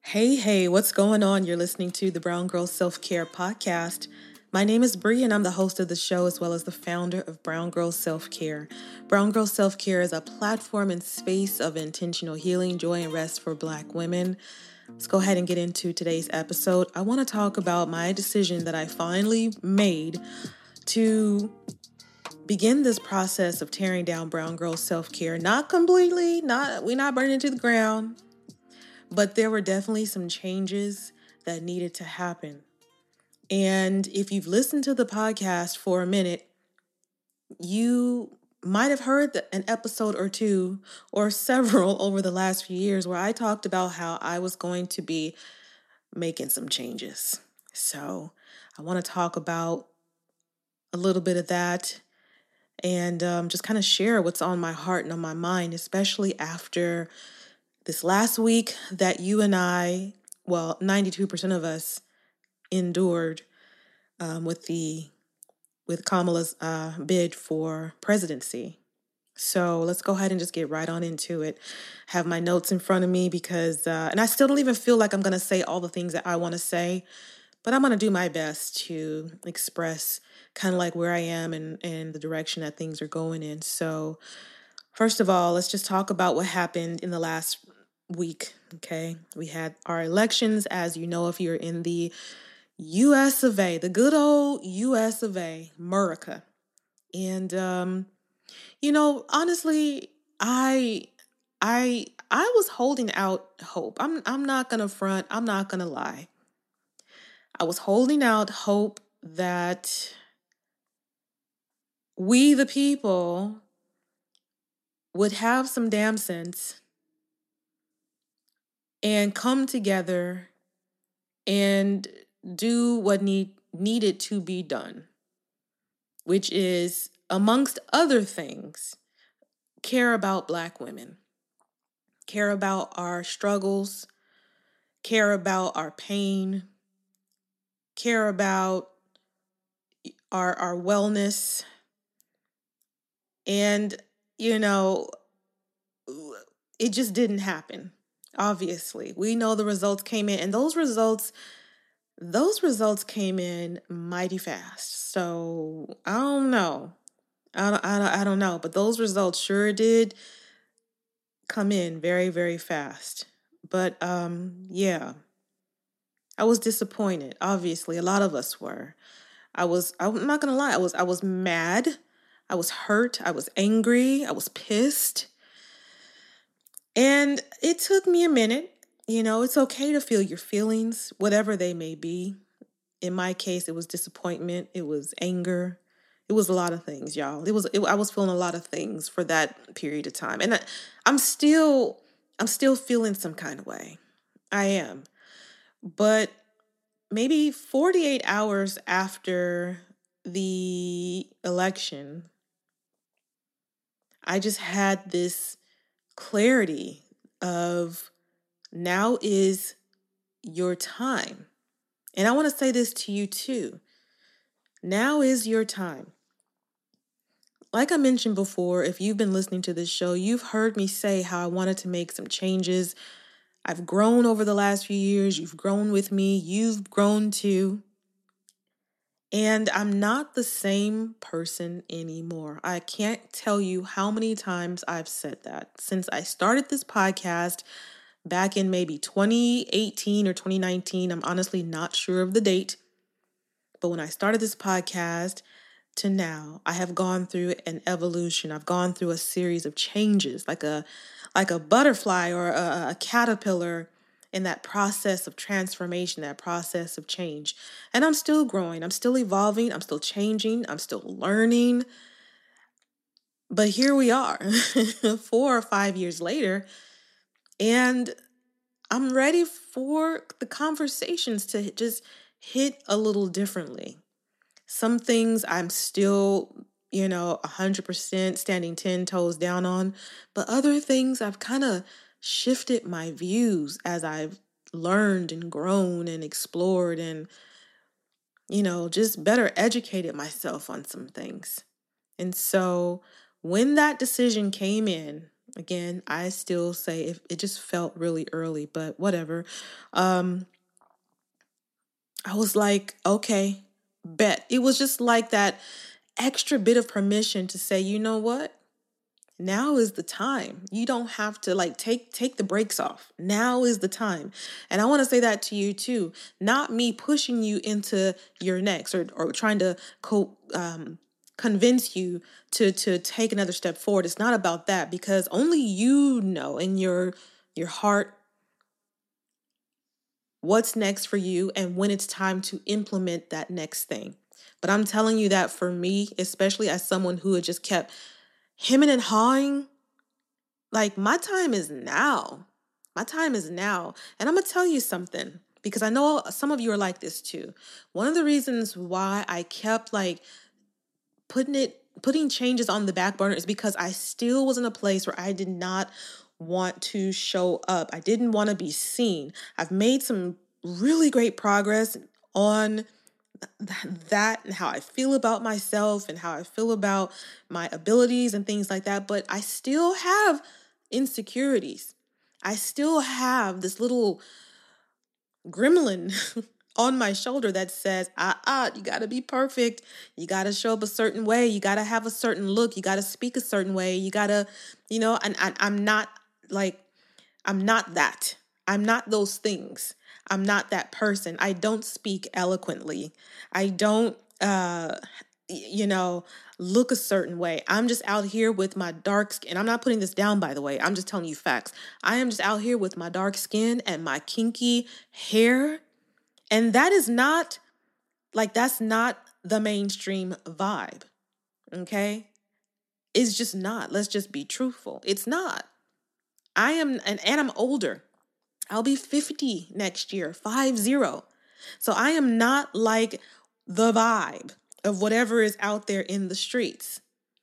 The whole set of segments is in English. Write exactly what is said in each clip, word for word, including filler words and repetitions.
Hey, hey, what's going on? You're listening to the Brown Girl Self Care Podcast. My name is Bree, and I'm the host of the show as well as the founder of Brown Girl Self Care. Brown Girl Self Care is a platform and space of intentional healing, joy, and rest for Black women. Let's go ahead and get into today's episode. I want to talk about my decision that I finally made to begin this process of tearing down Brown Girl Self Care. Not completely, not we're not burning it to the ground. But there were definitely some changes that needed to happen. And if you've listened to the podcast for a minute, you might have heard an episode or two or several over the last few years where I talked about how I was going to be making some changes. So I want to talk about a little bit of that and um, just kind of share what's on my heart and on my mind, especially after this last week that you and I, well, ninety-two percent of us endured um, with the with Kamala's uh, bid for presidency. So let's go ahead and just get right on into it. Have my notes in front of me because, uh, and I still don't even feel like I'm going to say all the things that I want to say, but I'm going to do my best to express kind of like where I am and, and the direction that things are going in. So first of all, let's just talk about what happened in the last week, okay? We had our elections, as you know, if you're in the U S of A, the good old U S of A, America. And, um, you know, honestly, I, I, I was holding out hope. I'm, I'm not going to front. I'm not going to lie. I was holding out hope that we, the people, would have some damn sense and come together and do what need, needed to be done, which is, amongst other things, care about Black women, care about our struggles, care about our pain, care about our, our wellness. And, you know, it just didn't happen. Obviously, we know the results came in, and those results Those results came in mighty fast. So I don't know. I don't, I don't, I don't know. But those results sure did come in very, very fast. But um, yeah, I was disappointed. Obviously, a lot of us were. I was. I'm not gonna lie. I was. I was mad. I was hurt. I was angry. I was pissed. And it took me a minute. You know, it's okay to feel your feelings, whatever they may be. In my case, it was disappointment. It was anger. It was a lot of things, y'all. It was. It, I was feeling a lot of things for that period of time, and I, I'm still. I'm still feeling some kind of way. I am, but maybe forty-eight hours after the election, I just had this clarity of now is your time. And I want to say this to you too. Now is your time. Like I mentioned before, if you've been listening to this show, you've heard me say how I wanted to make some changes. I've grown over the last few years. You've grown with me. You've grown too. And I'm not the same person anymore. I can't tell you how many times I've said that since I started this podcast back in maybe twenty eighteen or twenty nineteen. I'm honestly not sure of the date. But when I started this podcast to now, I have gone through an evolution. I've gone through a series of changes, like a like a butterfly or a, a caterpillar in that process of transformation, that process of change. And I'm still growing. I'm still evolving. I'm still changing. I'm still learning. But here we are, four or five years later, and I'm ready for the conversations to just hit a little differently. Some things I'm still, you know, one hundred percent standing ten toes down on, but other things I've kind of shifted my views as I've learned and grown and explored and, you know, just better educated myself on some things. And so when that decision came in, Again, I still say if it just felt really early, but whatever. Um, I was like, okay, bet. It was just like that extra bit of permission to say, you know what? Now is the time. You don't have to like take take the brakes off. Now is the time. And I want to say that to you too. Not me pushing you into your next or or trying to co- um convince you to to take another step forward. It's not about that because only you know in your your heart what's next for you and when it's time to implement that next thing. But I'm telling you that for me, especially as someone who had just kept hemming and hawing, like my time is now. My time is now. And I'm going to tell you something because I know some of you are like this too. One of the reasons why I kept like putting it, putting changes on the back burner is because I still was in a place where I did not want to show up. I didn't want to be seen. I've made some really great progress on that and how I feel about myself and how I feel about my abilities and things like that. But I still have insecurities. I still have this little gremlin on my shoulder that says, ah, ah, you got to be perfect. You got to show up a certain way. You got to have a certain look. You got to speak a certain way. You got to, you know, and, and I'm not like, I'm not that. I'm not those things. I'm not that person. I don't speak eloquently. I don't, uh, you know, look a certain way. I'm just out here with my dark skin. I'm not putting this down, by the way. I'm just telling you facts. I am just out here with my dark skin and my kinky hair. And that is not, like, that's not the mainstream vibe. Okay? It's just not. Let's just be truthful. It's not. I am, and, and I'm older. I'll be fifty next year, five zero. So I am not like the vibe of whatever is out there in the streets.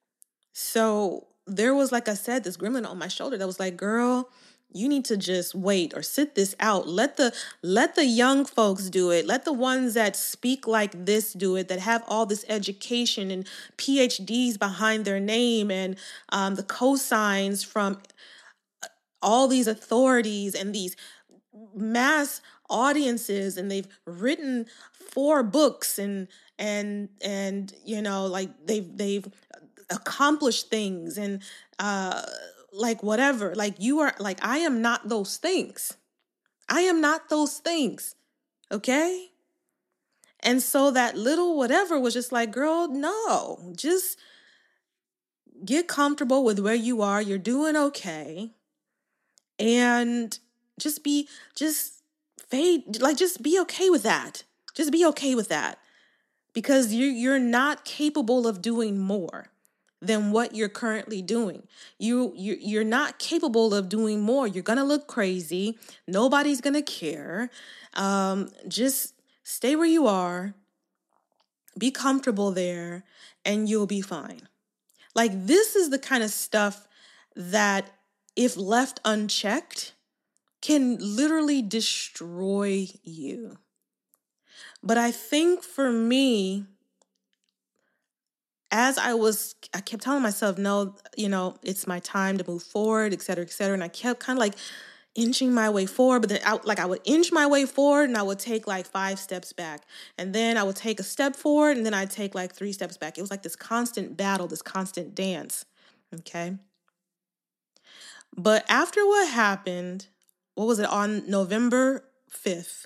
So there was, like I said, this gremlin on my shoulder that was like, girl, you need to just wait or sit this out. Let the let the young folks do it. Let the ones that speak like this do it, that have all this education and P H Ds behind their name and um, the cosigns from all these authorities and these mass audiences, and they've written four books and and and you know, like they've they've accomplished things and uh like whatever. Like you are like I am not those things. I am not those things. Okay? And so that little whatever was just like, girl, no. Just get comfortable with where you are. You're doing okay. And just be just fade like just be okay with that. Just be okay with that. Because you you're not capable of doing more than what you're currently doing. You you you're not capable of doing more. You're going to look crazy. Nobody's going to care. Um just stay where you are. Be comfortable there and you'll be fine. Like this is the kind of stuff that if left unchecked can literally destroy you. But I think for me, as I was, I kept telling myself, no, you know, it's my time to move forward, et cetera, et cetera. And I kept kind of like inching my way forward, but then I, like I would inch my way forward and I would take like five steps back. And then I would take a step forward and then I'd take like three steps back. It was like this constant battle, this constant dance. Okay. But after what happened, what was it, on November fifth,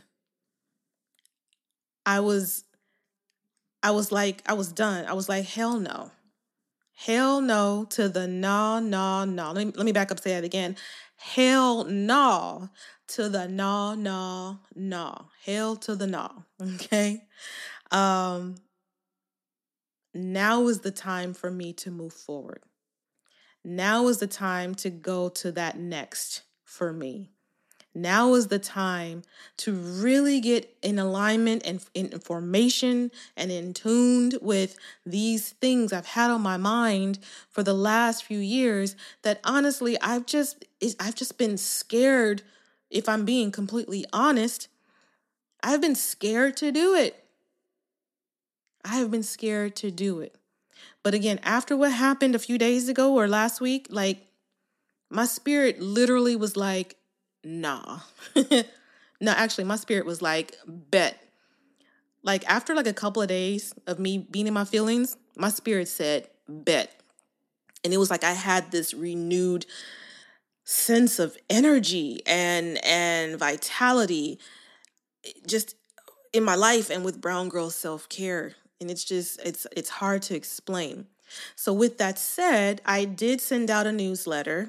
I was, I was like, I was done. I was like, hell no. Hell no to the no, no, no. Let me, let me back up, say that again. Hell no to the no, no, no. Hell to the no. Okay. Um, now is the time for me to move forward. Now is the time to go to that next for me. Now is the time to really get in alignment and in formation and in tuned with these things I've had on my mind for the last few years that honestly, I've just, I've just been scared. If I'm being completely honest, I've been scared to do it. I have been scared to do it. But again, after what happened a few days ago or last week, like my spirit literally was like, nah. No, actually, my spirit was like, bet. Like after like a couple of days of me being in my feelings, my spirit said, bet. And it was like I had this renewed sense of energy and and vitality just in my life and with Brown Girl Self-Care. And it's just, it's it's hard to explain. So with that said, I did send out a newsletter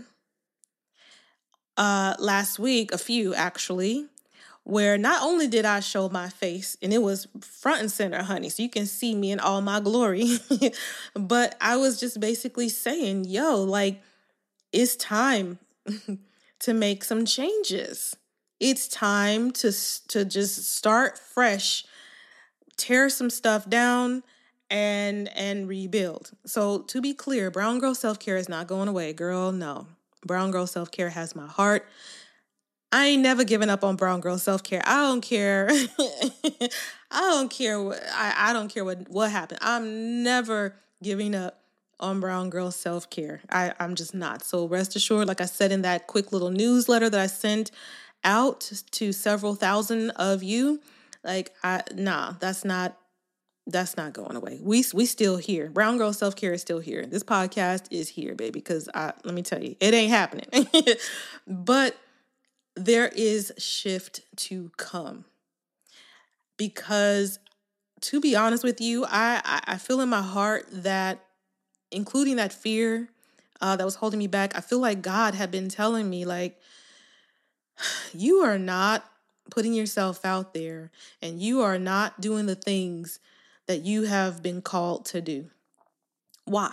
uh, last week, a few actually, where not only did I show my face, and it was front and center, honey, so you can see me in all my glory, but I was just basically saying, yo, like, it's time to make some changes. It's time to to just start fresh, tear some stuff down, and and rebuild. So to be clear, Brown Girl Self-Care is not going away, girl. No, Brown Girl Self-Care has my heart. I ain't never given up on Brown Girl Self-Care. I don't care. I don't care. What, I, I don't care what, what happened. I'm never giving up on Brown Girl Self-Care. I, I'm just not. So rest assured, like I said in that quick little newsletter that I sent out to several thousand of you, like, I nah, that's not that's not going away. We we still here. Brown Girl Self-Care is still here. This podcast is here, baby, because I let me tell you, it ain't happening. But there is shift to come. Because to be honest with you, I, I, I feel in my heart that, including that fear uh, that was holding me back, I feel like God had been telling me, like, you are not putting yourself out there and you are not doing the things that you have been called to do. Why?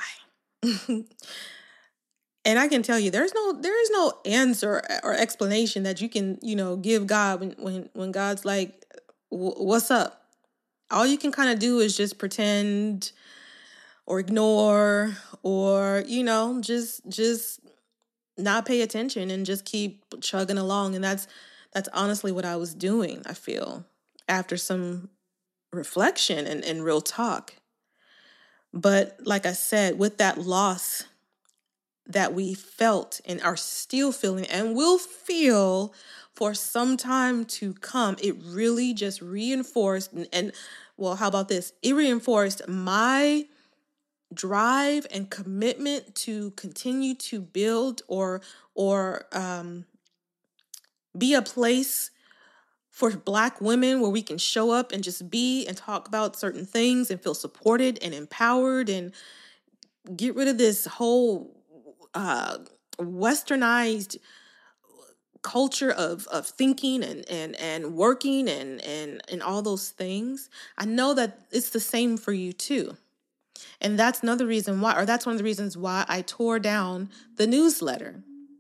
And I can tell you, there's no, there is no answer or explanation that you can, you know, give God when, when, when God's like, what's up? All you can kind of do is just pretend or ignore or, you know, just, just not pay attention and just keep chugging along. And that's, that's honestly what I was doing, I feel, after some reflection and, and real talk. But like I said, with that loss that we felt and are still feeling and will feel for some time to come, it really just reinforced and, and well, how about this? It reinforced my drive and commitment to continue to build or or um, be a place for Black women where we can show up and just be and talk about certain things and feel supported and empowered and get rid of this whole uh, westernized culture of of thinking and and and working and and and all those things. I know that it's the same for you too. And that's another reason why, or that's one of the reasons why I tore down the newsletter.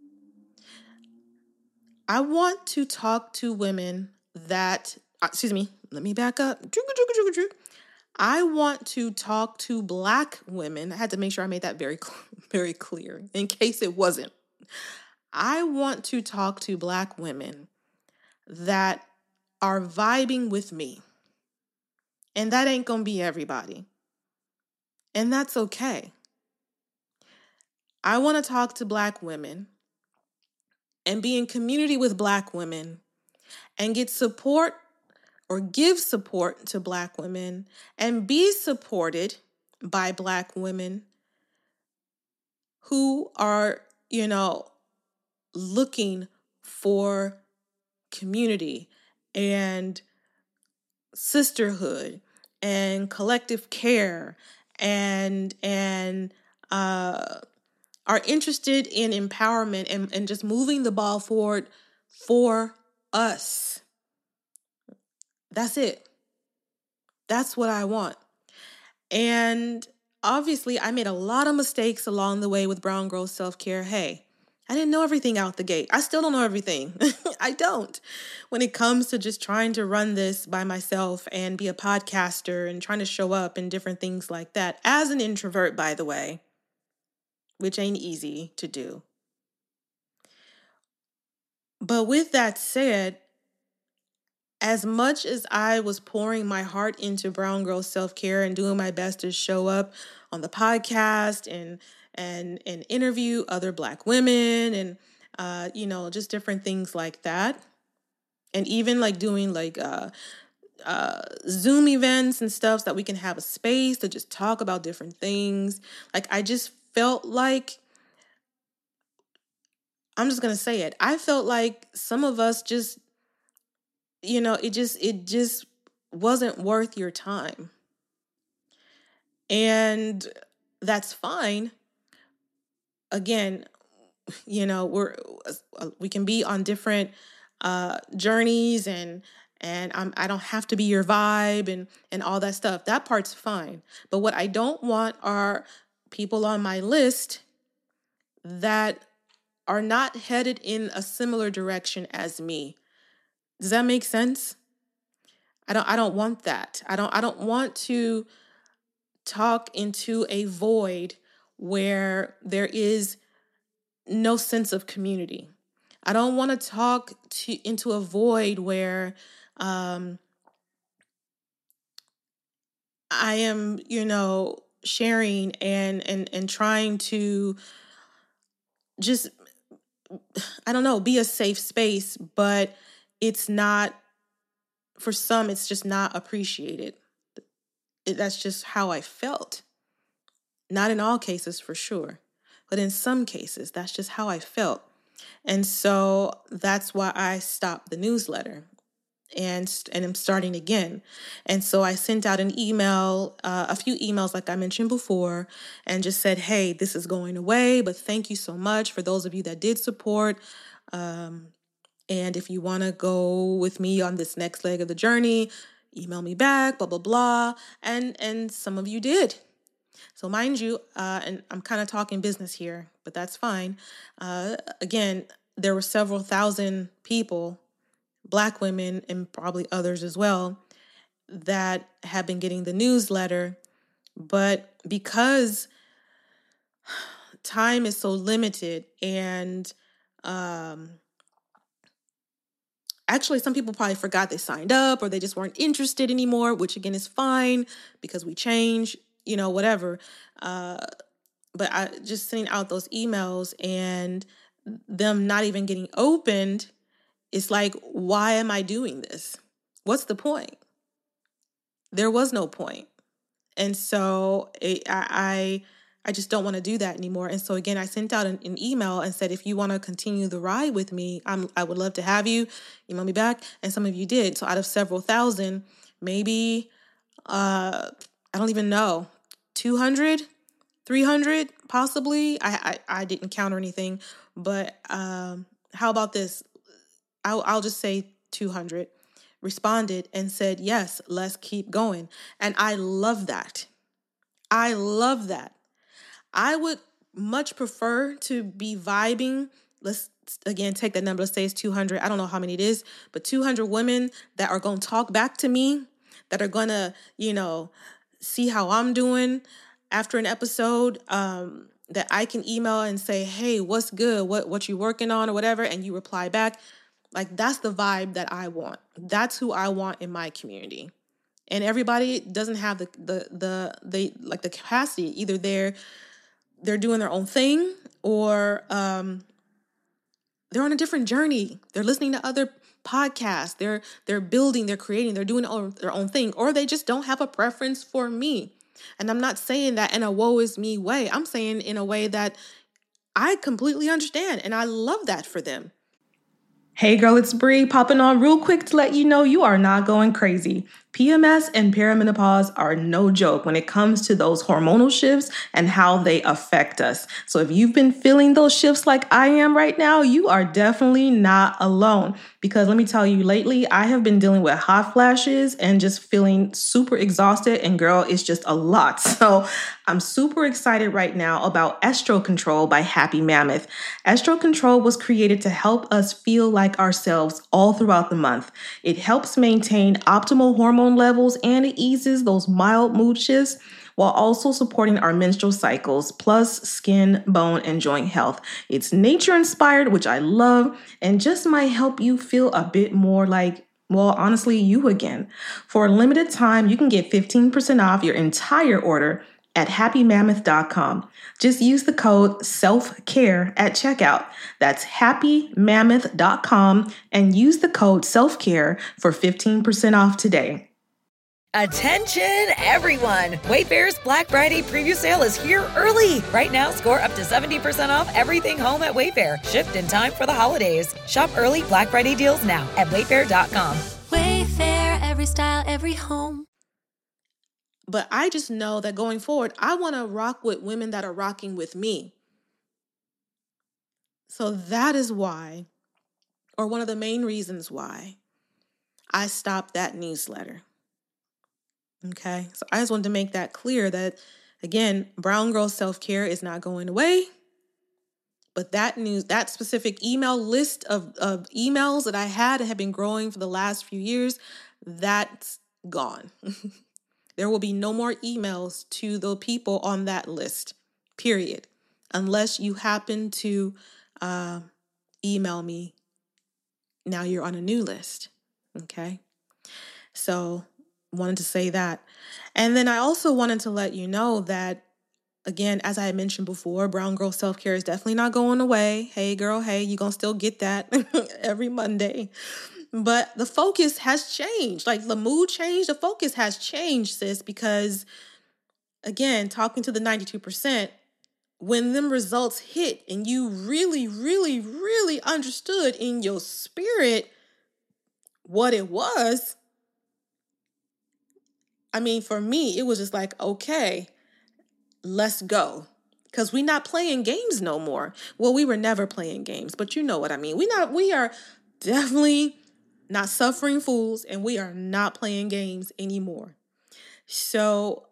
I want to talk to women that, uh, excuse me, let me back up. I want to talk to Black women. I had to make sure I made that very, very clear in case it wasn't. I want to talk to Black women that are vibing with me. And that ain't going to be everybody. And that's okay. I want to talk to Black women and be in community with Black women and get support or give support to Black women and be supported by Black women who are, you know, looking for community and sisterhood and collective care and and uh, are interested in empowerment and, and just moving the ball forward for us. That's it. That's what I want. And obviously, I made a lot of mistakes along the way with Brown Girl Self-Care. Hey, I didn't know everything out the gate. I still don't know everything. I don't. When it comes to just trying to run this by myself and be a podcaster and trying to show up and different things like that. As an introvert, by the way, which ain't easy to do. But with that said, as much as I was pouring my heart into Brown Girl Self-Care and doing my best to show up on the podcast and and and interview other Black women and uh, you know, just different things like that. And even like doing like uh, uh, Zoom events and stuff so that we can have a space to just talk about different things. Like I just felt like, I'm just going to say it. I felt like some of us just, you know, it just, it just wasn't worth your time. And that's fine. Again, you know, we're, we can be on different uh, journeys and, and I'm, I don't have to be your vibe and, and all that stuff. That part's fine. But what I don't want are people on my list that are not headed in a similar direction as me. Does that make sense? I don't I don't want that. I don't I don't want to talk into a void where there is no sense of community. I don't want to talk to into a void where um, I am, you know, sharing and and and trying to just, I don't know, be a safe space, but it's not, for some, it's just not appreciated. It, that's just how I felt. Not in all cases, for sure, but in some cases, that's just how I felt. And so that's why I stopped the newsletter and and I'm starting again. And so I sent out an email, uh, a few emails like I mentioned before, and just said, hey, this is going away, but thank you so much for those of you that did support. Um, and if you want to go with me on this next leg of the journey, email me back, blah, blah, blah. And, and some of you did. So mind you, uh, and I'm kind of talking business here, but that's fine. Uh, again, there were several thousand people, Black women and probably others as well, that have been getting the newsletter. But because time is so limited and um, actually some people probably forgot they signed up or they just weren't interested anymore, which again is fine because we change, you know, whatever. Uh, but I just sending out those emails and them not even getting opened. It's like, why am I doing this? What's the point? There was no point. And so it, I, I just don't want to do that anymore. And so again, I sent out an, an email and said, if you want to continue the ride with me, I'm, I would love to have you. Email me back. And some of you did. So out of several thousand, maybe, uh, I don't even know, two hundred, three hundred, possibly. I, I, I didn't count or anything, but um, how about this? I'll, I'll just say two hundred responded and said, yes, let's keep going. And I love that. I love that. I would much prefer to be vibing. Let's again take that number. Let's say it's two hundred. I don't know how many it is, but two hundred women that are going to talk back to me, that are going to, you know, see how I'm doing after an episode, um, that I can email and say, hey, what's good? What, what you working on or whatever? And you reply back. Like, that's the vibe that I want. That's who I want in my community. And everybody doesn't have the, the, the, the like the capacity. Either they're, they're doing their own thing or um, they're on a different journey. They're listening to other podcasts. They're, they're building, they're creating, they're doing their own thing, or they just don't have a preference for me. And I'm not saying that in a woe is me way. I'm saying in a way that I completely understand. And I love that for them. Hey girl, it's Bree popping on real quick to let you know you are not going crazy. P M S and perimenopause are no joke when it comes to those hormonal shifts and how they affect us. So if you've been feeling those shifts like I am right now, you are definitely not alone. Because let me tell you, lately I have been dealing with hot flashes and just feeling super exhausted, and girl, it's just a lot. So I'm super excited right now about Estro Control by Happy Mammoth. Estro Control was created to help us feel like ourselves all throughout the month. It helps maintain optimal hormone levels and it eases those mild mood shifts while also supporting our menstrual cycles, plus skin, bone, and joint health. It's nature inspired, which I love, and just might help you feel a bit more like, well, honestly, you again. For a limited time, you can get fifteen percent off your entire order at happy mammoth dot com. Just use the code SELF-CARE at checkout. That's happy mammoth dot com and use the code SELF-CARE for fifteen percent off today. Attention, everyone! Wayfair's Black Friday preview sale is here early. Right now, score up to seventy percent off everything home at Wayfair, shipped in time for the holidays. Shop early Black Friday deals now at wayfair dot com. Wayfair, every style, every home. But I just know that going forward, I want to rock with women that are rocking with me. So that is why, or one of the main reasons why, I stopped that newsletter. Okay, so I just wanted to make that clear that, again, Brown Girl Self-Care is not going away. But that news, that specific email list of, of emails that I had and have been growing for the last few years, that's gone. There will be no more emails to the people on that list, period, unless you happen to uh, email me. Now you're on a new list, okay? So wanted to say that. And then I also wanted to let you know that, again, as I had mentioned before, Brown Girl Self-Care is definitely not going away. Hey, girl, hey, you're going to still get that every Monday. But the focus has changed. Like the mood changed, the focus has changed, sis, because, again, talking to the ninety-two percent, when them results hit and you really, really, really understood in your spirit what it was, I mean, for me, it was just like, okay, let's go. Because we're not playing games no more. Well, we were never playing games, but you know what I mean. We not, we are definitely not suffering fools, and we are not playing games anymore. So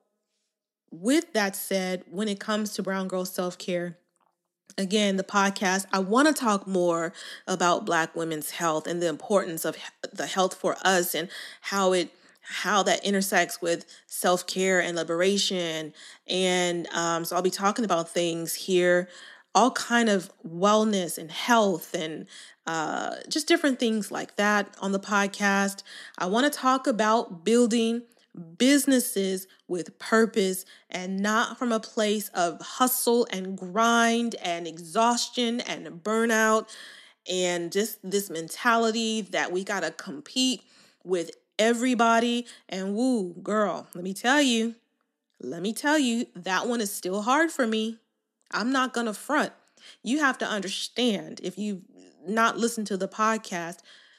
with that said, when it comes to Brown Girl Self-Care, again, the podcast, I want to talk more about Black women's health and the importance of the health for us and how it how that intersects with self-care and liberation. And um, so I'll be talking about things here, all kind of wellness and health and uh, just different things like that on the podcast. I want to talk about building businesses with purpose and not from a place of hustle and grind and exhaustion and burnout and just this mentality that we got to compete with everybody. And woo, girl, let me tell you, let me tell you, that one is still hard for me. I'm not going to front. You have to understand, if you've not listened to the podcast,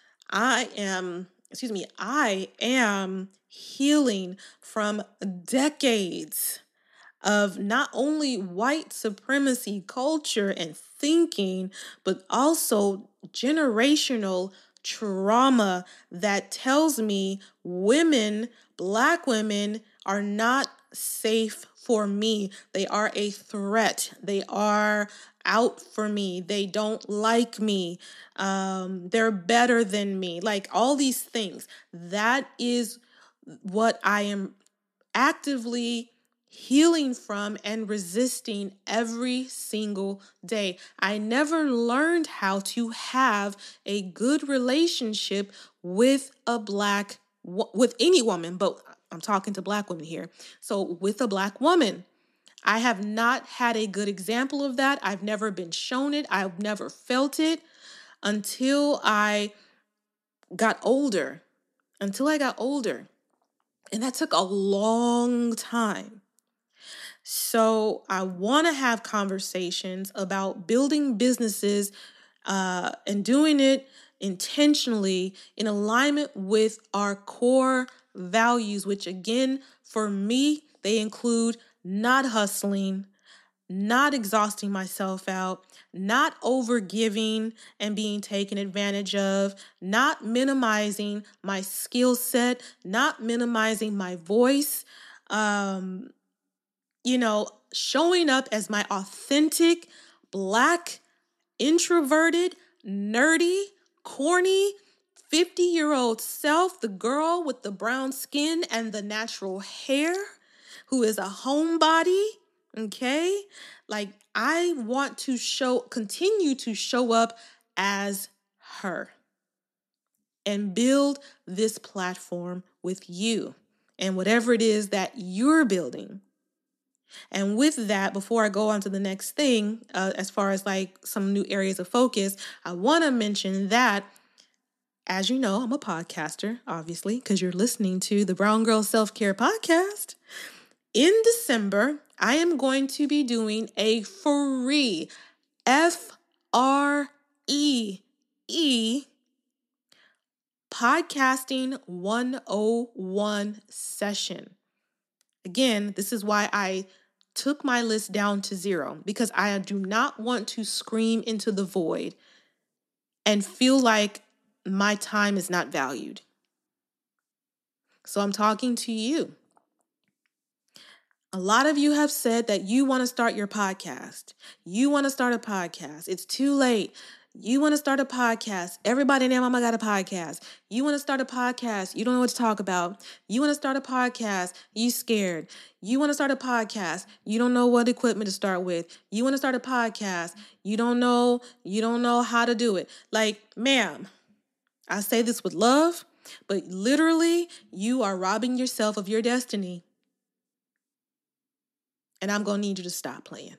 I am, excuse me, I am healing from decades of not only white supremacy culture and thinking, but also generational trauma that tells me women, Black women, are not safe for me. They are a threat. They are out for me. They don't like me. Um, they're better than me. Like all these things. That is what I am actively healing from and resisting every single day. I never learned how to have a good relationship with a Black, with any woman, but I'm talking to Black women here. So with a Black woman, I have not had a good example of that. I've never been shown it. I've never felt it until I got older, until I got older. And that took a long time. So I want to have conversations about building businesses uh, and doing it intentionally in alignment with our core values, which again, for me, they include not hustling, not exhausting myself out, not overgiving and being taken advantage of, not minimizing my skill set, not minimizing my voice, um, you know, showing up as my authentic, Black, introverted, nerdy, corny, fifty-year-old self, the girl with the brown skin and the natural hair, who is a homebody, okay? Like, I want to show, continue to show up as her and build this platform with you and whatever it is that you're building. And with that, before I go on to the next thing, uh, as far as like some new areas of focus, I want to mention that, as you know, I'm a podcaster, obviously, because you're listening to the Brown Girl Self-Care Podcast. In December, I am going to be doing a free F R E E Podcasting one oh one session. Again, this is why I took my list down to zero, because I do not want to scream into the void and feel like my time is not valued. So I'm talking to you. A lot of you have said that you want to start your podcast. You want to start a podcast. It's too late. You want to start a podcast. Everybody and their mama got a podcast. You want to start a podcast. You don't know what to talk about. You want to start a podcast. You scared. You want to start a podcast. You don't know what equipment to start with. You want to start a podcast. You don't know. You don't know how to do it. Like, ma'am, I say this with love, but literally you are robbing yourself of your destiny. And I'm going to need you to stop playing.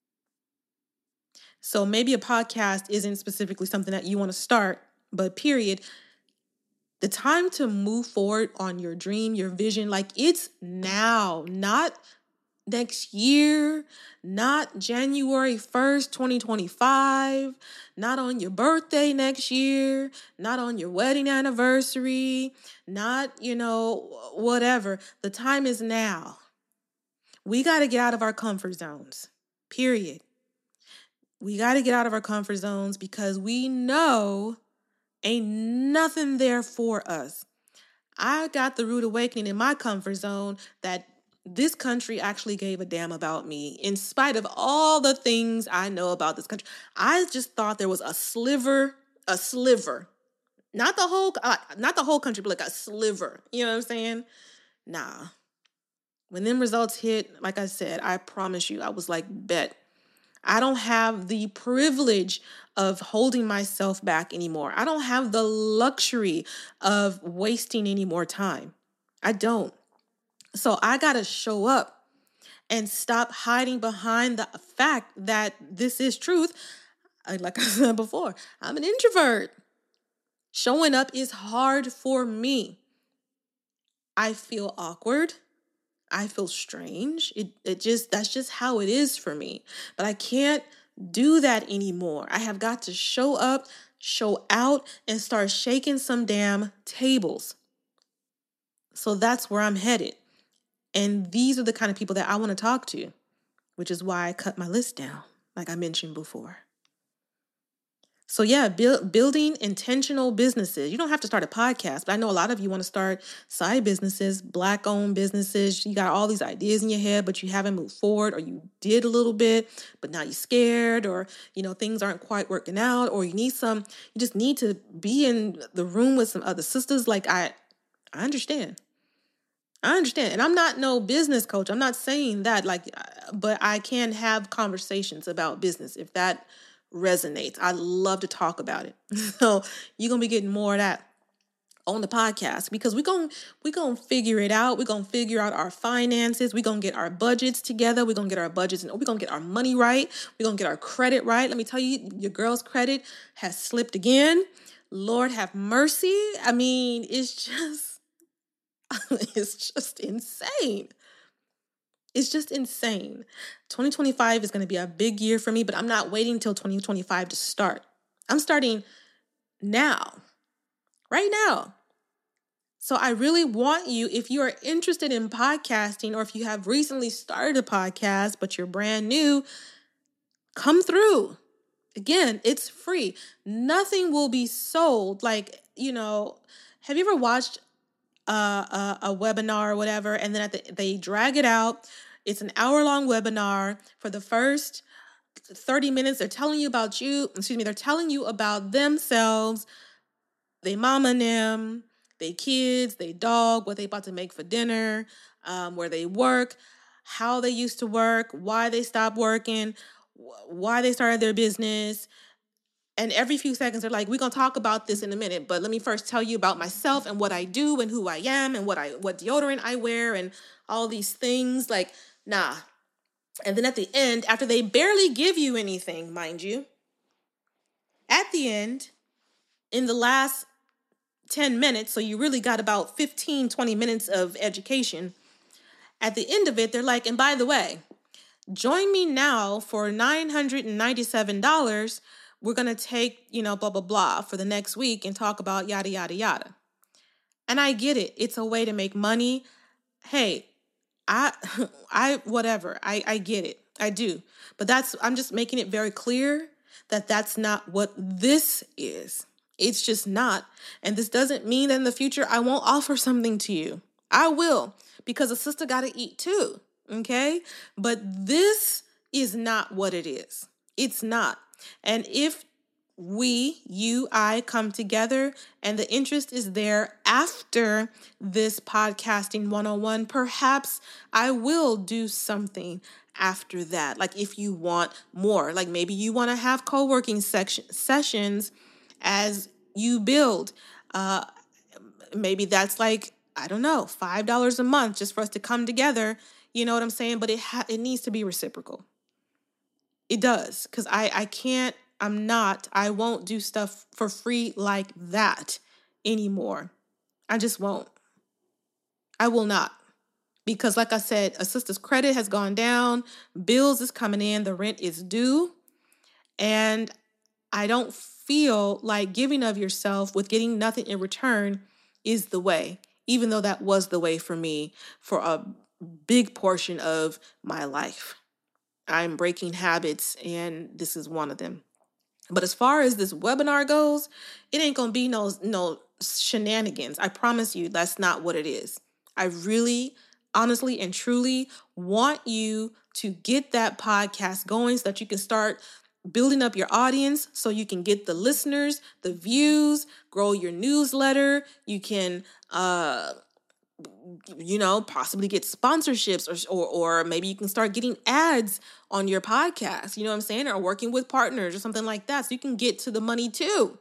So maybe a podcast isn't specifically something that you want to start, but period, the time to move forward on your dream, your vision, like it's now, not next year, not January first, twenty twenty-five, not on your birthday next year, not on your wedding anniversary, not, you know, whatever. The time is now. We got to get out of our comfort zones, period. We got to get out of our comfort zones because we know ain't nothing there for us. I got the rude awakening in my comfort zone that this country actually gave a damn about me in spite of all the things I know about this country. I just thought there was a sliver, a sliver, not the whole, uh, not the whole country, but like a sliver. You know what I'm saying? Nah. When them results hit, like I said, I promise you, I was like, bet. I don't have the privilege of holding myself back anymore. I don't have the luxury of wasting any more time. I don't. So I got to show up and stop hiding behind the fact that this is truth. Like I said before, I'm an introvert. Showing up is hard for me. I feel awkward. I feel strange. It it just, that's just how it is for me. But I can't do that anymore. I have got to show up, show out, and start shaking some damn tables. So that's where I'm headed. And these are the kind of people that I want to talk to, which is why I cut my list down, like I mentioned before. So yeah, build, building intentional businesses. You don't have to start a podcast, but I know a lot of you want to start side businesses, Black-owned businesses. You got all these ideas in your head, but you haven't moved forward, or you did a little bit, but now you're scared, or, you know, things aren't quite working out, or you need some, you just need to be in the room with some other sisters. Like I, I understand. I understand. And I'm not no business coach. I'm not saying that, like, but I can have conversations about business if that resonates. I love to talk about it. So you're going to be getting more of that on the podcast, because we're going we gonna figure it out. We're going to figure out our finances. We're going to get our budgets together. We're going to get our budgets, and we're going to get our money right. We're going to get our credit right. Let me tell you, your girl's credit has slipped again. Lord have mercy. I mean, it's just, it's just insane. It's just insane. twenty twenty-five is going to be a big year for me, but I'm not waiting till twenty twenty-five to start. I'm starting now, right now. So I really want you, if you are interested in podcasting, or if you have recently started a podcast, but you're brand new, come through. Again, it's free. Nothing will be sold. Like, you know, have you ever watched Uh, a, a webinar or whatever, and then at the, they drag it out? It's an hour-long webinar. For the first thirty minutes, they're telling you about you, excuse me, they're telling you about themselves, they mama and them, they kids, they dog, what they about to make for dinner, um, where they work, how they used to work, why they stopped working, wh- why they started their business. And every few seconds, they're like, we're going to talk about this in a minute, but let me first tell you about myself and what I do and who I am and what I what deodorant I wear and all these things. Like, nah, And then at the end, after they barely give you anything, mind you, at the end, in the last ten minutes, so you really got about fifteen, twenty minutes of education. At the end of it, they're like, and by the way, join me now for nine hundred ninety-seven dollars. We're going to take, you know, blah, blah, blah for the next week and talk about yada, yada, yada. And I get it. It's a way to make money. Hey, I, I, whatever. I, I get it. I do. But that's, I'm just making it very clear that that's not what this is. It's just not. And this doesn't mean that in the future I won't offer something to you. I will, because a sister got to eat too. Okay? But this is not what it is. It's not. And if we, you, I come together and the interest is there after this podcasting one oh one, perhaps I will do something after that. Like if you want more, like maybe you want to have co-working section, sessions as you build. Uh, maybe that's like, I don't know, five dollars a month just for us to come together. You know what I'm saying? But it ha- it needs to be reciprocal. It does. Because I, I can't, I'm not, I won't do stuff for free like that anymore. I just won't. I will not. Because like I said, a sister's credit has gone down. Bills is coming in. The rent is due. And I don't feel like giving of yourself with getting nothing in return is the way. Even though that was the way for me for a big portion of my life. I'm breaking habits, and this is one of them. But as far as this webinar goes, it ain't going to be no, no shenanigans. I promise you that's not what it is. I really, honestly, and truly want you to get that podcast going so that you can start building up your audience so you can get the listeners, the views, grow your newsletter. You can, uh, you know, possibly get sponsorships or, or or maybe you can start getting ads on your podcast, you know what I'm saying? Or working with partners or something like that so you can get to the money too.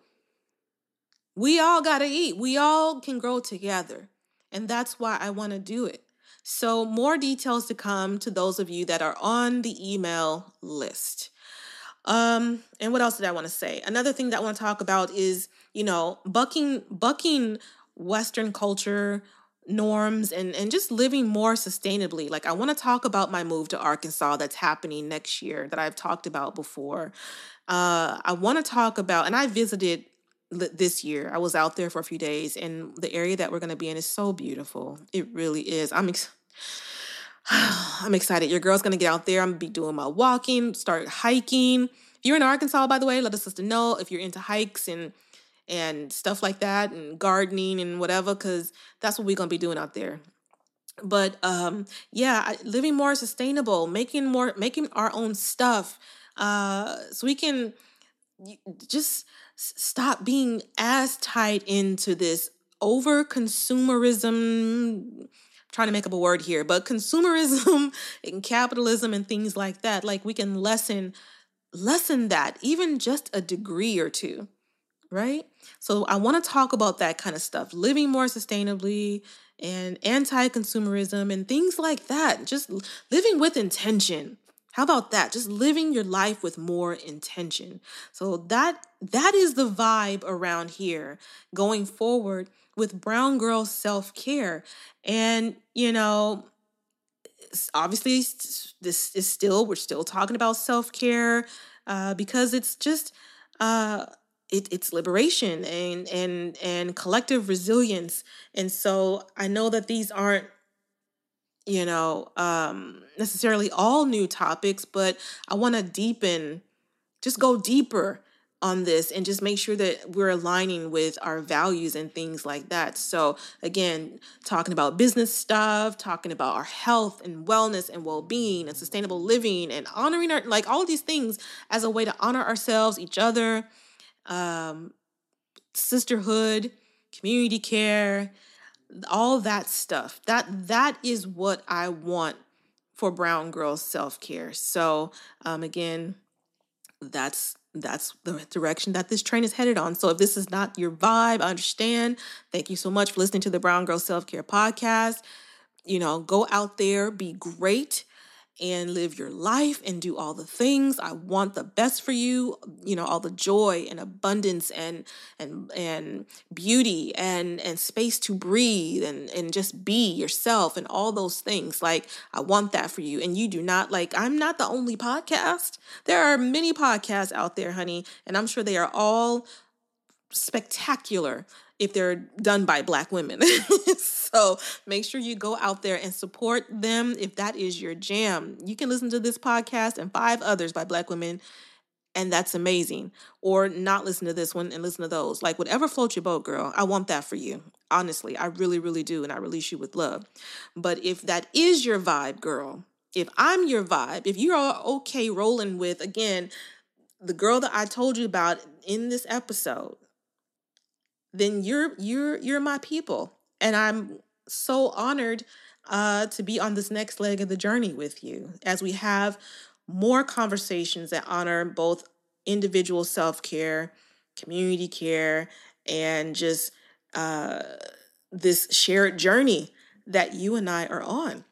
We all got to eat. We all can grow together. And that's why I want to do it. So more details to come to those of you that are on the email list. Um, and what else did I want to say? Another thing that I want to talk about is, you know, bucking, bucking Western culture norms and, and just living more sustainably. Like I want to talk about my move to Arkansas that's happening next year that I've talked about before. Uh, I want to talk about, and I visited this year. I was out there for a few days and the area that we're going to be in is so beautiful. It really is. I'm ex- I'm excited. Your girl's going to get out there. I'm going to be doing my walking, start hiking. If you're in Arkansas, by the way, let us sister know if you're into hikes and and stuff like that and gardening and whatever, because that's what we're going to be doing out there. But um, yeah, living more sustainable, making more, making our own stuff uh, so we can just stop being as tied into this over consumerism. Trying to make up a word here, but consumerism and capitalism and things like that. Like we can lessen, lessen that, even just a degree or two. Right? So I want to talk about that kind of stuff, living more sustainably and anti-consumerism and things like that. Just living with intention. How about that? Just living your life with more intention. So that that is the vibe around here going forward with Brown Girl Self-Care. And, you know, obviously this is still, we're still talking about self-care uh, because it's just... Uh, It, it's liberation and and and collective resilience. And so I know that these aren't, you know, um, necessarily all new topics, but I want to deepen, just go deeper on this and just make sure that we're aligning with our values and things like that. So again, talking about business stuff, talking about our health and wellness and well-being and sustainable living and honoring our, like all of these things as a way to honor ourselves, each other, um, sisterhood, community care, all that stuff. That, that is what I want for Brown Girl Self-Care. So, um, again, that's, that's the direction that this train is headed on. So if this is not your vibe, I understand. Thank you so much for listening to the Brown Girl Self-Care podcast. You know, go out there, be great. and live your life and do all the things. I want the best for you, you know, all the joy and abundance and and and beauty and and space to breathe and and just be yourself and all those things. Like, I want that for you. And you do not, like, I'm not the only podcast. There are many podcasts out there, honey, and I'm sure they are all spectacular if they're done by Black women. So make sure you go out there and support them if that is your jam. You can listen to this podcast and five others by Black women, and that's amazing. Or not listen to this one and listen to those. Like, whatever floats your boat, girl. I want that for you. Honestly, I really, really do, and I release you with love. But if that is your vibe, girl, if I'm your vibe, if you're okay rolling with, again, the girl that I told you about in this episode, then you're you're you're my people. And I'm so honored uh, to be on this next leg of the journey with you as we have more conversations that honor both individual self-care, community care, and just uh, this shared journey that you and I are on.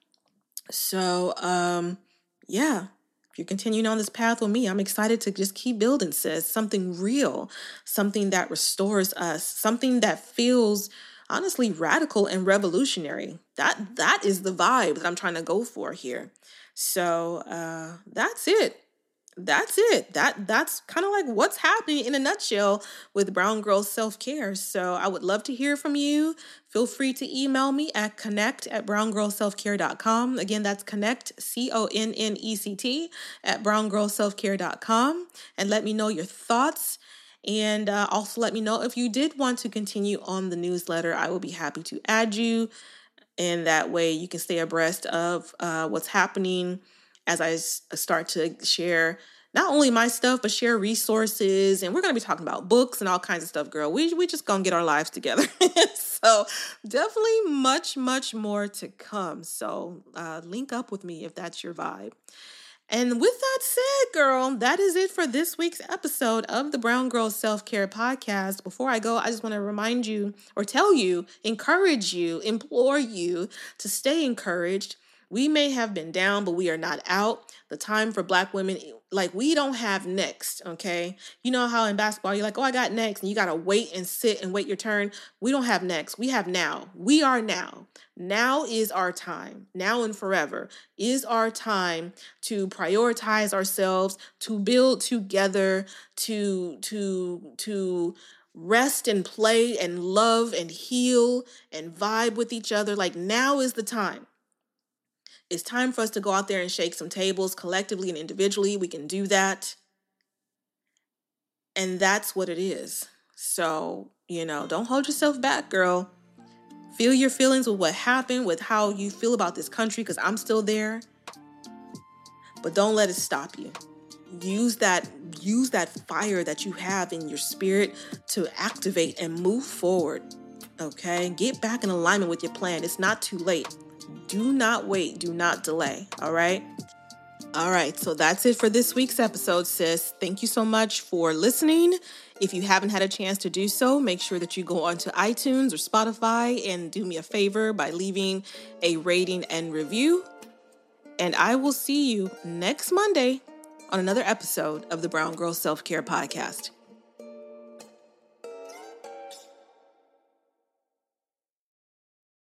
So, um, yeah. If you're continuing on this path with me, I'm excited to just keep building, sis. Something real, something that restores us, something that feels honestly radical and revolutionary. That that is the vibe that I'm trying to go for here. So uh, that's it. That's it. That that's kind of like what's happening in a nutshell with Brown Girl Self-Care. So I would love to hear from you. Feel free to email me at connect at brown girl self care dot com. Again, that's connect, C O N N E C T, at brown girl self care dot com. And let me know your thoughts. And uh, also let me know if you did want to continue on the newsletter. I will be happy to add you. And that way you can stay abreast of uh, what's happening as I s- start to share not only my stuff, but share resources. And we're going to be talking about books and all kinds of stuff, girl. We we just going to get our lives together. So definitely much, much more to come. So uh, link up with me if that's your vibe. And with that said, girl, that is it for this week's episode of the Brown Girl Self-Care Podcast. Before I go, I just want to remind you or tell you, encourage you, implore you to stay encouraged. We may have been down, but we are not out. The time for Black women, like, we don't have next, okay? You know how in basketball, you're like, oh, I got next, and you got to wait and sit and wait your turn. We don't have next. We have now. We are now. Now is our time. Now and forever is our time to prioritize ourselves, to build together, to, to, to, rest and play and love and heal and vibe with each other. Like, now is the time. It's time for us to go out there and shake some tables collectively and individually. We can do that. And that's what it is. So, you know, don't hold yourself back, girl. Feel your feelings with what happened, with how you feel about this country, because I'm still there. But don't let it stop you. Use that, use that fire that you have in your spirit to activate and move forward. Okay? Get back in alignment with your plan. It's not too late. Do not wait. Do not delay. All right? All right. So that's it for this week's episode, sis. Thank you so much for listening. If you haven't had a chance to do so, make sure that you go onto iTunes or Spotify and do me a favor by leaving a rating and review. And I will see you next Monday on another episode of the Brown Girl Self-Care Podcast.